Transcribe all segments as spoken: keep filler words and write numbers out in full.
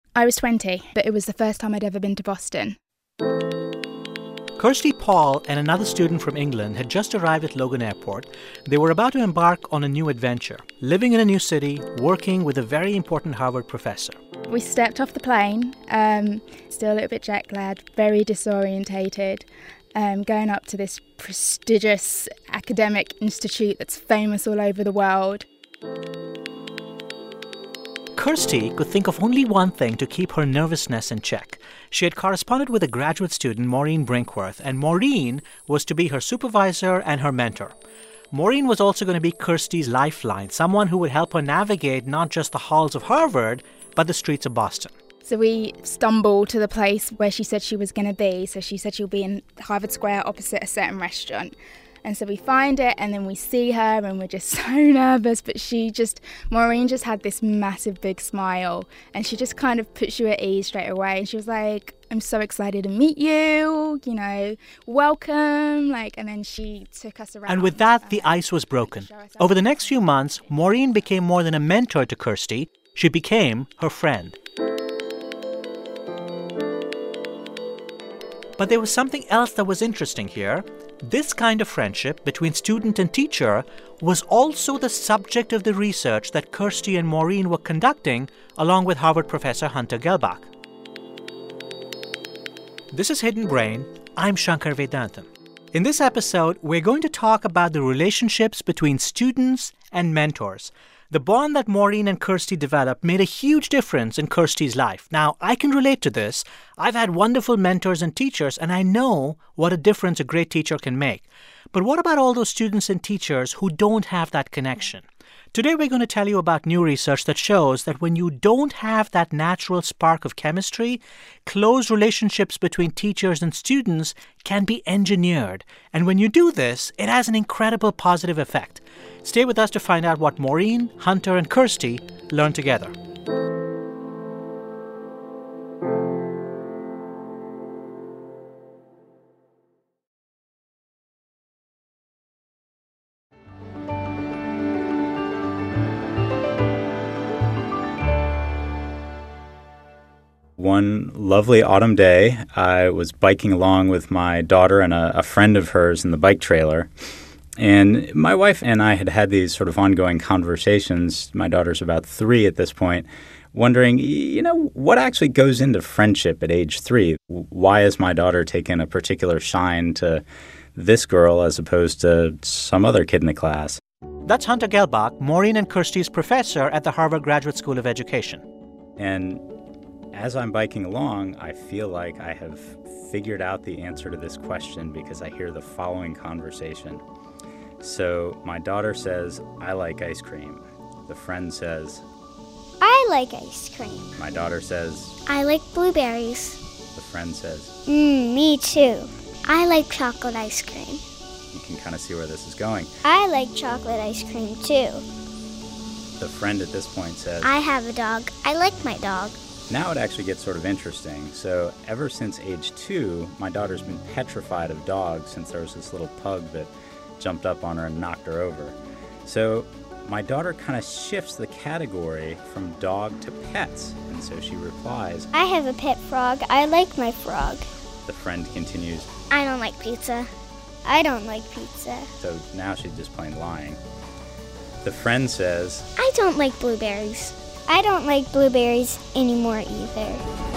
I was twenty, but it was the first time I'd ever been to Boston. Kirsty Paul and another student from England had just arrived at Logan Airport. They were about to embark on a new adventure, living in a new city, working with a very important Harvard professor. We stepped off the plane, um, still a little bit jet-lagged, very disorientated, um, going up to this prestigious academic institute that's famous all over the world. Kirsty could think of only one thing to keep her nervousness in check. She had corresponded with a graduate student, Maureen Brinkworth, and Maureen was to be her supervisor and her mentor. Maureen was also going to be Kirsty's lifeline, someone who would help her navigate not just the halls of Harvard, but the streets of Boston. So we stumbled to the place where she said she was going to be. So she said she'll be in Harvard Square opposite a certain restaurant. And so we find it and then we see her and we're just so nervous. But she just, Maureen just had this massive big smile and she just kind of puts you at ease straight away. And she was like, I'm so excited to meet you, you know, welcome. Like, and then she took us around. And with that, the ice was broken. Over the next few months, Maureen became more than a mentor to Kirsty. She became her friend. But there was something else that was interesting here. This kind of friendship between student and teacher was also the subject of the research that Kirsty and Maureen were conducting along with Harvard professor Hunter Gelbach. This is Hidden Brain. I'm Shankar Vedantam. In this episode, we're going to talk about the relationships between students and mentors. The bond that Maureen and Kirsty developed made a huge difference in Kirsty's life. Now, I can relate to this. I've had wonderful mentors and teachers, and I know what a difference a great teacher can make. But what about all those students and teachers who don't have that connection? Today, we're going to tell you about new research that shows that when you don't have that natural spark of chemistry, close relationships between teachers and students can be engineered. And when you do this, it has an incredible positive effect. Stay with us to find out what Maureen, Hunter, and Kirsty learned together. One lovely autumn day, I was biking along with my daughter and a, a friend of hers in the bike trailer. And my wife and I had had these sort of ongoing conversations. My daughter's about three at this point, wondering, you know, what actually goes into friendship at age three? Why is my daughter taking a particular shine to this girl as opposed to some other kid in the class? That's Hunter Gelbach, Maureen and Kirsty's professor at the Harvard Graduate School of Education. And as I'm biking along, I feel like I have figured out the answer to this question because I hear the following conversation. So my daughter says, I like ice cream. The friend says, I like ice cream. My daughter says, I like blueberries. The friend says, Mmm, me too. I like chocolate ice cream. You can kind of see where this is going. I like chocolate ice cream too. The friend at this point says, I have a dog. I like my dog. Now it actually gets sort of interesting. So ever since age two, my daughter's been petrified of dogs since there was this little pug that jumped up on her and knocked her over. So my daughter kind of shifts the category from dog to pets. And so she replies, I have a pet frog. I like my frog. The friend continues, I don't like pizza. I don't like pizza. So now she's just plain lying. The friend says, I don't like blueberries. I don't like blueberries anymore either.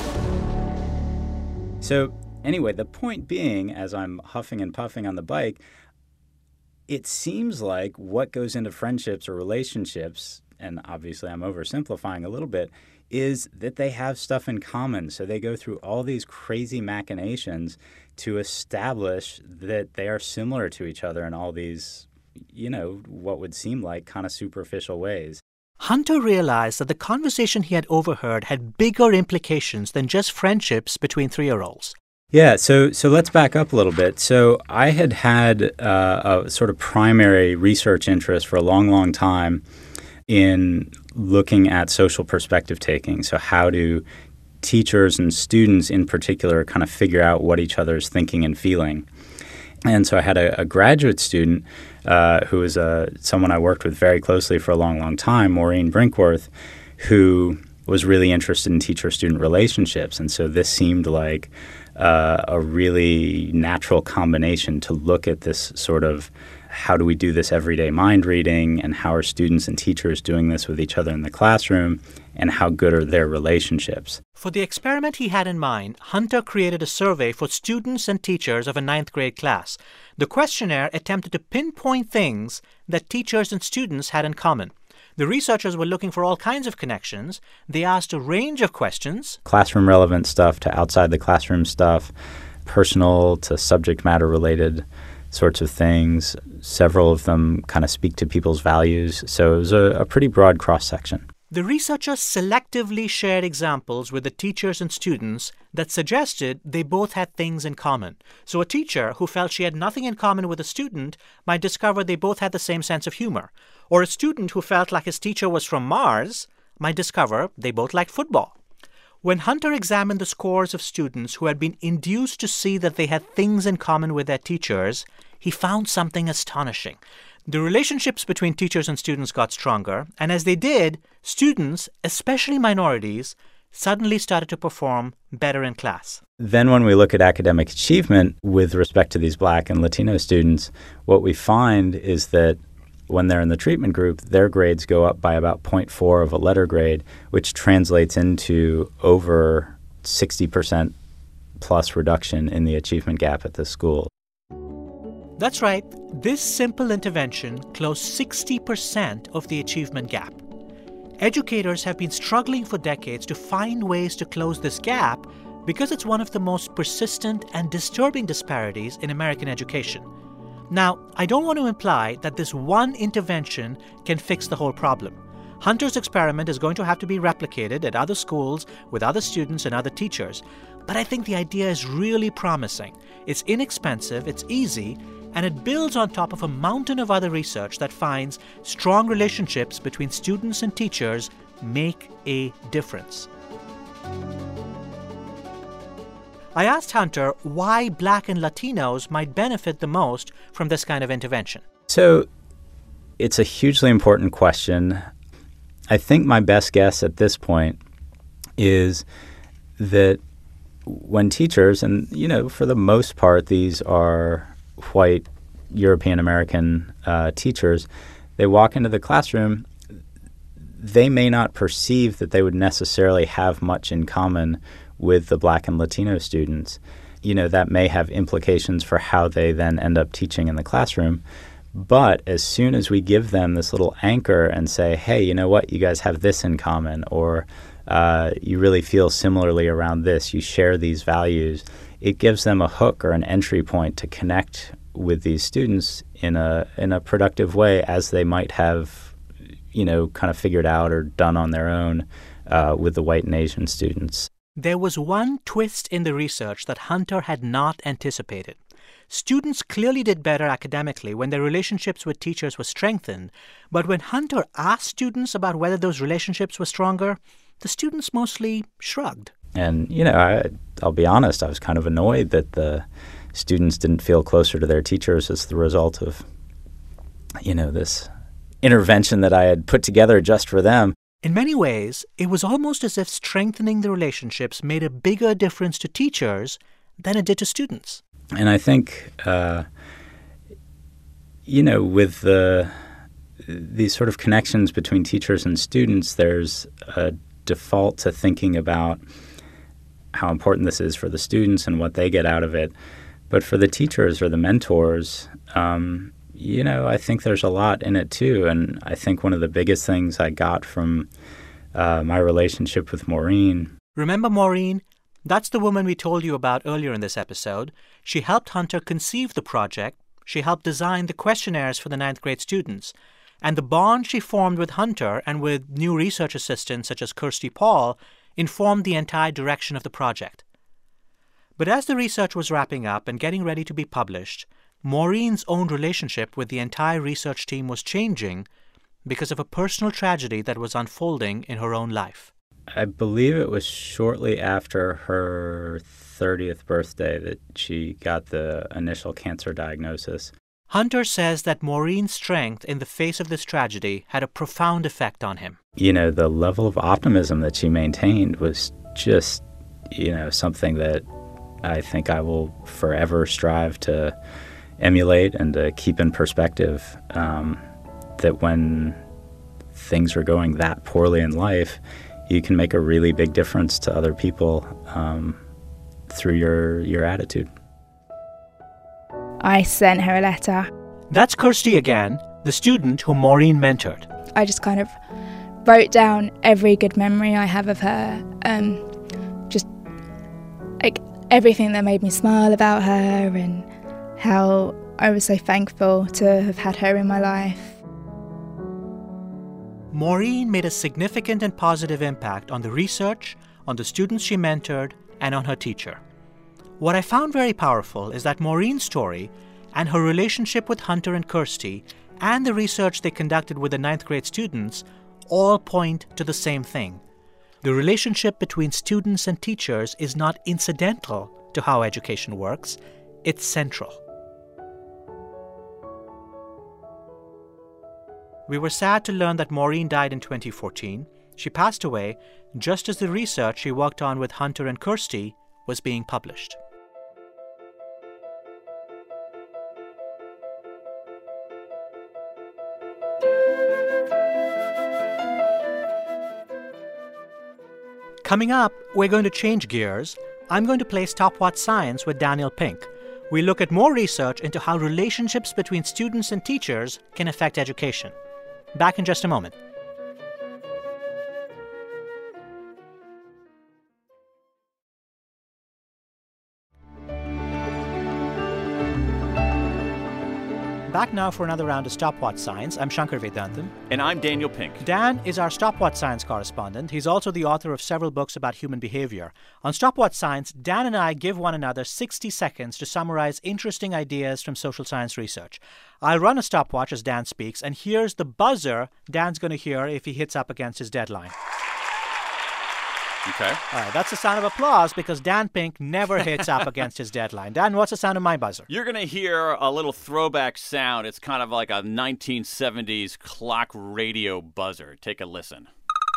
So anyway, the point being, as I'm huffing and puffing on the bike, it seems like what goes into friendships or relationships, and obviously I'm oversimplifying a little bit, is that they have stuff in common. So they go through all these crazy machinations to establish that they are similar to each other in all these, you know, what would seem like kind of superficial ways. Hunter realized that the conversation he had overheard had bigger implications than just friendships between three-year-olds. Yeah, so so let's back up a little bit. So I had had uh, a sort of primary research interest for a long, long time in looking at social perspective taking. So how do teachers and students in particular kind of figure out what each other is thinking and feeling? And so I had a, a graduate student uh, who was uh, someone I worked with very closely for a long, long time, Maureen Brinkworth, who was really interested in teacher-student relationships. And so this seemed like uh, a really natural combination to look at this sort of how do we do this everyday mind reading, and how are students and teachers doing this with each other in the classroom, and how good are their relationships. For the experiment he had in mind, Hunter created a survey for students and teachers of a ninth grade class. The questionnaire attempted to pinpoint things that teachers and students had in common. The researchers were looking for all kinds of connections. They asked a range of questions. Classroom relevant stuff to outside the classroom stuff, personal to subject matter related sorts of things. Several of them kind of speak to people's values. So it was a, a pretty broad cross-section. The researchers selectively shared examples with the teachers and students that suggested they both had things in common. So a teacher who felt she had nothing in common with a student might discover they both had the same sense of humor. Or a student who felt like his teacher was from Mars might discover they both liked football. When Hunter examined the scores of students who had been induced to see that they had things in common with their teachers, he found something astonishing. The relationships between teachers and students got stronger, and as they did, students, especially minorities, suddenly started to perform better in class. Then when we look at academic achievement with respect to these Black and Latino students, what we find is that when they're in the treatment group, their grades go up by about zero point four of a letter grade, which translates into over sixty percent plus reduction in the achievement gap at the school. That's right. This simple intervention closed sixty percent of the achievement gap. Educators have been struggling for decades to find ways to close this gap because it's one of the most persistent and disturbing disparities in American education. Now, I don't want to imply that this one intervention can fix the whole problem. Hunter's experiment is going to have to be replicated at other schools with other students and other teachers. But I think the idea is really promising. It's inexpensive, it's easy, and it builds on top of a mountain of other research that finds strong relationships between students and teachers make a difference. I asked Hunter why Black and Latinos might benefit the most from this kind of intervention. So it's a hugely important question. I think my best guess at this point is that when teachers, and, you know, for the most part, these are white European American uh, teachers, they walk into the classroom, they may not perceive that they would necessarily have much in common with the Black and Latino students. You know, that may have implications for how they then end up teaching in the classroom. But as soon as we give them this little anchor and say, hey, you know what, you guys have this in common, or uh, you really feel similarly around this, you share these values, it gives them a hook or an entry point to connect with these students in a in a productive way, as they might have, you know, kind of figured out or done on their own uh, with the white and Asian students. There was one twist in the research that Hunter had not anticipated. Students clearly did better academically when their relationships with teachers were strengthened, but when Hunter asked students about whether those relationships were stronger, the students mostly shrugged. And, you know, I, I'll be honest, I was kind of annoyed that the students didn't feel closer to their teachers as the result of, you know, this intervention that I had put together just for them. In many ways, it was almost as if strengthening the relationships made a bigger difference to teachers than it did to students. And I think, uh, you know, with the these sort of connections between teachers and students, there's a default to thinking about how important this is for the students and what they get out of it. But for the teachers or the mentors, um, you know, I think there's a lot in it too. And I think one of the biggest things I got from uh, my relationship with Maureen. Remember Maureen? That's the woman we told you about earlier in this episode. She helped Hunter conceive the project. She helped design the questionnaires for the ninth grade students. And the bond she formed with Hunter and with new research assistants such as Kirsty Paul informed the entire direction of the project. But as the research was wrapping up and getting ready to be published, Maureen's own relationship with the entire research team was changing because of a personal tragedy that was unfolding in her own life. I believe it was shortly after her thirtieth birthday that she got the initial cancer diagnosis. Hunter says that Maureen's strength in the face of this tragedy had a profound effect on him. You know, the level of optimism that she maintained was just, you know, something that I think I will forever strive to emulate and to keep in perspective. Um, that when things are going that poorly in life, you can make a really big difference to other people um, through your, your attitude. I sent her a letter. That's Kirsty again, the student whom Maureen mentored. I just kind of wrote down every good memory I have of her, um, just like everything that made me smile about her and how I was so thankful to have had her in my life. Maureen made a significant and positive impact on the research, on the students she mentored, and on her teacher. What I found very powerful is that Maureen's story and her relationship with Hunter and Kirsty and the research they conducted with the ninth grade students all point to the same thing. The relationship between students and teachers is not incidental to how education works, it's central. We were sad to learn that Maureen died in twenty fourteen. She passed away just as the research she worked on with Hunter and Kirsty was being published. Coming up, we're going to change gears. I'm going to play Stopwatch Science with Daniel Pink. We look at more research into how relationships between students and teachers can affect education. Back in just a moment. Back now for another round of Stopwatch Science. I'm Shankar Vedantam. And I'm Daniel Pink. Dan is our Stopwatch Science correspondent. He's also the author of several books about human behavior. On Stopwatch Science, Dan and I give one another sixty seconds to summarize interesting ideas from social science research. I'll run a stopwatch as Dan speaks, and here's the buzzer Dan's going to hear if he hits up against his deadline. Okay. All right, that's the sound of applause because Dan Pink never hits up against his deadline. Dan, what's the sound of my buzzer? You're going to hear a little throwback sound. It's kind of like a nineteen seventies clock radio buzzer. Take a listen.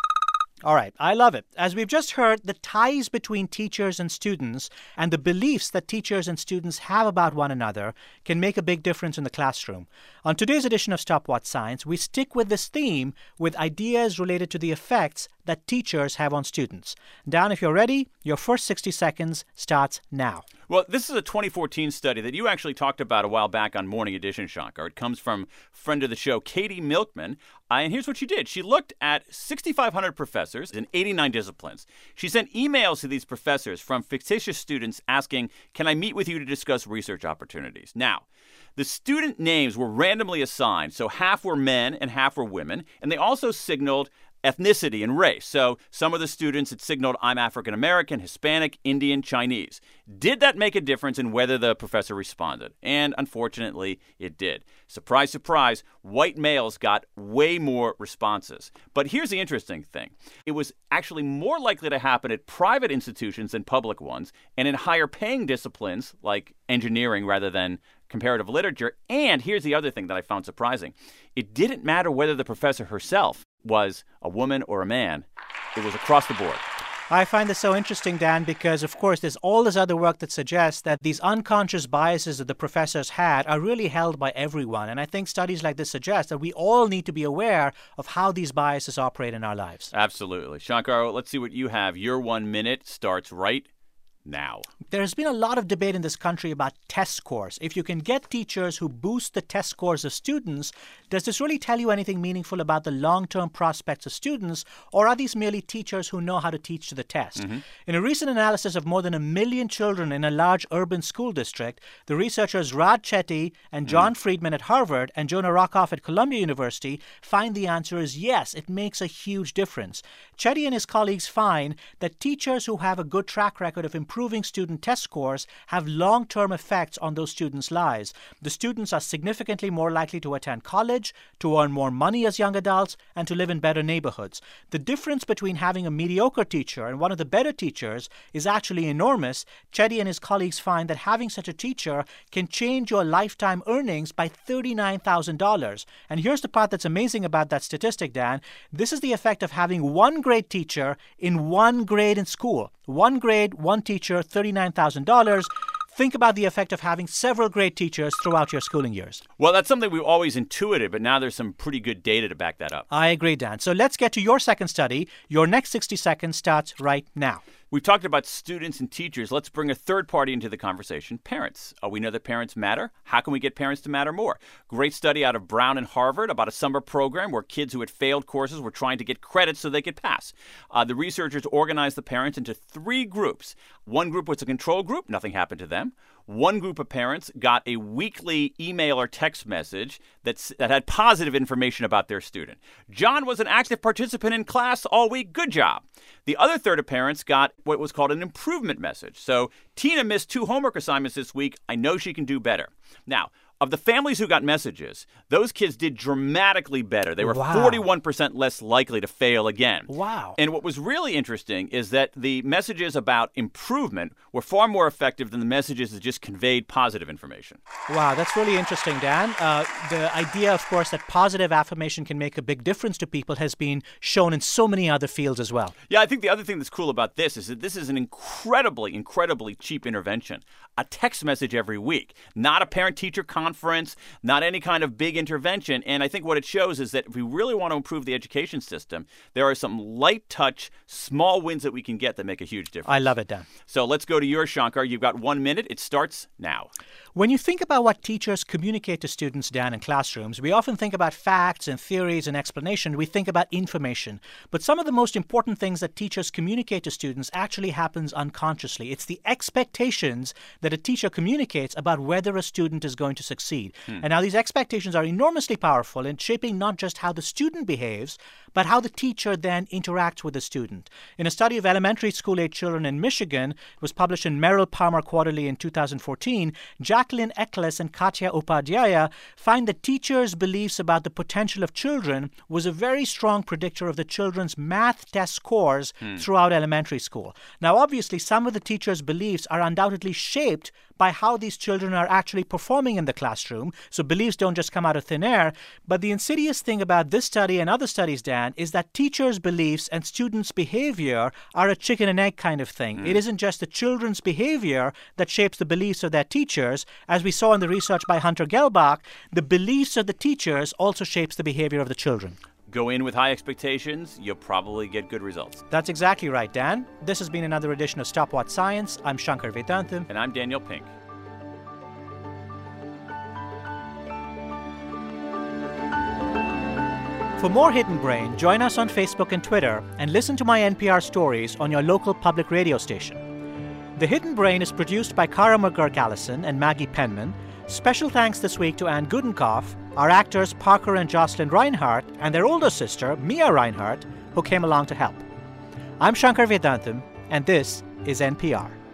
All right, I love it. As we've just heard, the ties between teachers and students and the beliefs that teachers and students have about one another can make a big difference in the classroom. On today's edition of Stopwatch Science, we stick with this theme with ideas related to the effects that teachers have on students. Dan, if you're ready, your first sixty seconds starts now. Well, this is a twenty fourteen study that you actually talked about a while back on Morning Edition, Shankar. It comes from friend of the show, Katie Milkman. Uh, and here's what she did. She looked at six thousand five hundred professors in eighty-nine disciplines. She sent emails to these professors from fictitious students asking, can I meet with you to discuss research opportunities? Now, the student names were randomly assigned, so half were men and half were women, and they also signaled ethnicity and race. So some of the students had signaled, I'm African American, Hispanic, Indian, Chinese. Did that make a difference in whether the professor responded? And unfortunately, it did. Surprise, surprise, white males got way more responses. But here's the interesting thing. It was actually more likely to happen at private institutions than public ones, and in higher paying disciplines like engineering rather than comparative literature. And here's the other thing that I found surprising. It didn't matter whether the professor herself was a woman or a man. It was across the board. I find this so interesting, Dan, because, of course, there's all this other work that suggests that these unconscious biases that the professors had are really held by everyone. And I think studies like this suggest that we all need to be aware of how these biases operate in our lives. Absolutely. Shankar, let's see what you have. Your one minute starts right now. There's been a lot of debate in this country about test scores. If you can get teachers who boost the test scores of students, does this really tell you anything meaningful about the long-term prospects of students, or are these merely teachers who know how to teach to the test? Mm-hmm. In a recent analysis of more than a million children in a large urban school district, the researchers Raj Chetty and John mm. Friedman at Harvard and Jonah Rockoff at Columbia University find the answer is yes, it makes a huge difference. Chetty and his colleagues find that teachers who have a good track record of improving improving student test scores have long-term effects on those students' lives. The students are significantly more likely to attend college, to earn more money as young adults, and to live in better neighborhoods. The difference between having a mediocre teacher and one of the better teachers is actually enormous. Chetty and his colleagues find that having such a teacher can change your lifetime earnings by thirty-nine thousand dollars. And here's the part that's amazing about that statistic, Dan. This is the effect of having one great teacher in one grade in school. One grade, one teacher, thirty-nine thousand dollars. Think about the effect of having several great teachers throughout your schooling years. Well, that's something we've always intuited, but now there's some pretty good data to back that up. I agree, Dan. So let's get to your second study. Your next sixty seconds starts right now. We've talked about students and teachers. Let's bring a third party into the conversation, parents. Uh, we know that parents matter. How can we get parents to matter more? Great study out of Brown and Harvard about a summer program where kids who had failed courses were trying to get credit so they could pass. Uh, the researchers organized the parents into three groups. One group was a control group. Nothing happened to them. One group of parents got a weekly email or text message that's, that had positive information about their student. John was an active participant in class all week. Good job. The other third of parents got what was called an improvement message. So Tina missed two homework assignments this week. I know she can do better. Now, of the families who got messages, those kids did dramatically better. They were Wow. forty-one percent less likely to fail again. Wow. And what was really interesting is that the messages about improvement were far more effective than the messages that just conveyed positive information. Wow, that's really interesting, Dan. Uh, the idea, of course, that positive affirmation can make a big difference to people has been shown in so many other fields as well. Yeah, I think the other thing that's cool about this is that this is an incredibly, incredibly cheap intervention. A text message every week, not a parent-teacher conference, not any kind of big intervention. And I think what it shows is that if we really want to improve the education system, there are some light-touch, small wins that we can get that make a huge difference. I love it, Dan. So let's go to yours, Shankar. You've got one minute. It starts now. When you think about what teachers communicate to students, Dan, in classrooms, we often think about facts and theories and explanation. We think about information. But some of the most important things that teachers communicate to students actually happens unconsciously. It's the expectations that a teacher communicates about whether a student is going to succeed. Hmm. And now these expectations are enormously powerful in shaping not just how the student behaves, but how the teacher then interacts with the student. In a study of elementary school-age children in Michigan, it was published in Merrill Palmer Quarterly in two thousand fourteen, Jacqueline Eccles and Katya Upadhyaya find that teachers' beliefs about the potential of children was a very strong predictor of the children's math test scores hmm. throughout elementary school. Now, obviously, some of the teachers' beliefs are undoubtedly shaped by how these children are actually performing in the classroom. So beliefs don't just come out of thin air. But the insidious thing about this study and other studies, Dan, is that teachers' beliefs and students' behavior are a chicken and egg kind of thing. Mm. It isn't just the children's behavior that shapes the beliefs of their teachers. As we saw in the research by Hunter Gelbach, the beliefs of the teachers also shapes the behavior of the children. Go in with high expectations, you'll probably get good results. That's exactly right, Dan. This has been another edition of Stop Watch Science. I'm Shankar Vedantam. And I'm Daniel Pink. For more Hidden Brain, join us on Facebook and Twitter and listen to my N P R stories on your local public radio station. The Hidden Brain is produced by Kara McGurk-Allison and Maggie Penman. Special thanks this week to Anne Gudenkoff, our actors Parker and Jocelyn Reinhardt, and their older sister, Mia Reinhardt, who came along to help. I'm Shankar Vedantam, and this is N P R.